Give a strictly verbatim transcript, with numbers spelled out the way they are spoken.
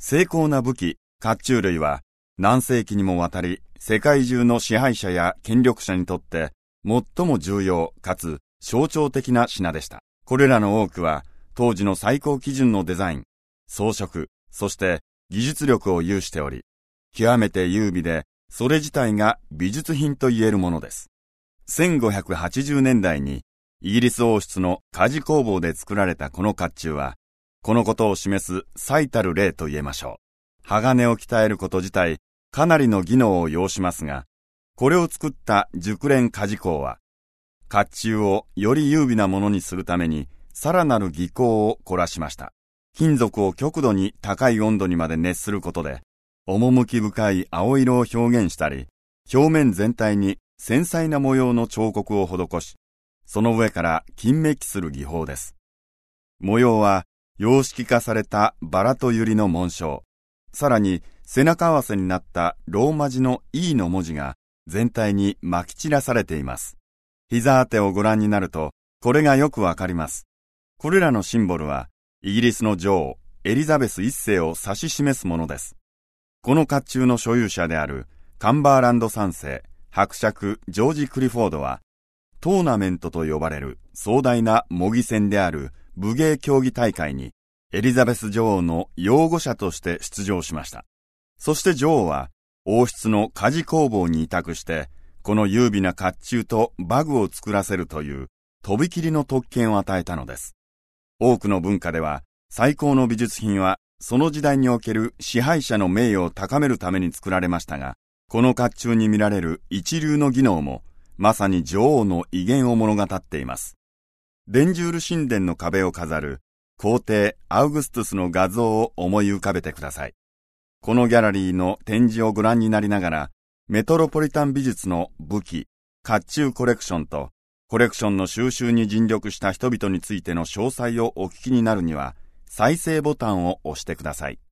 精巧な武器、甲冑類は何世紀にもわたり世界中の支配者や権力者にとって最も重要かつ象徴的な品でした。これらの多くは当時の最高基準のデザイン、装飾、そして技術力を有しており、極めて優美でそれ自体が美術品と言えるものです。せんごひゃくはちじゅうねんだいにイギリス王室の鍛冶工房で作られたこの甲冑は、このことを示す最たる例と言えましょう。鋼を鍛えること自体かなりの技能を要しますが、これを作った熟練鍛冶工は、甲冑をより優美なものにするためにさらなる技巧を凝らしました。金属を極度に高い温度にまで熱することで、趣深い青色を表現したり、表面全体に繊細な模様の彫刻を施し、その上から金めきする技法です。模様は様式化されたバラと百合の紋章、さらに背中合わせになったローマ字の E の文字が全体に撒き散らされています。膝当てをご覧になると、これがよくわかります。これらのシンボルは、イギリスの女王、エリザベスいっせいを指し示すものです。この甲冑の所有者であるカンバーランドさんせい、伯爵ジョージ・クリフォードは、トーナメントと呼ばれる壮大な模擬戦である武芸競技大会に、エリザベス女王の擁護者として出場しました。そして女王は、王室の鍛冶工房に委託して、この優美な甲冑と馬具を作らせるという、とびきりの特権を与えたのです。多くの文化では、最高の美術品は、その時代における支配者の名誉を高めるために作られましたが、この甲冑に見られる一流の技能も、まさに女王の威厳を物語っています。デンジュール神殿の壁を飾る皇帝アウグストゥスの画像を思い浮かべてください。このギャラリーの展示をご覧になりながら、メトロポリタン美術の武器、甲冑コレクションと、コレクションの収集に尽力した人々についての詳細をお聞きになるには、再生ボタンを押してください。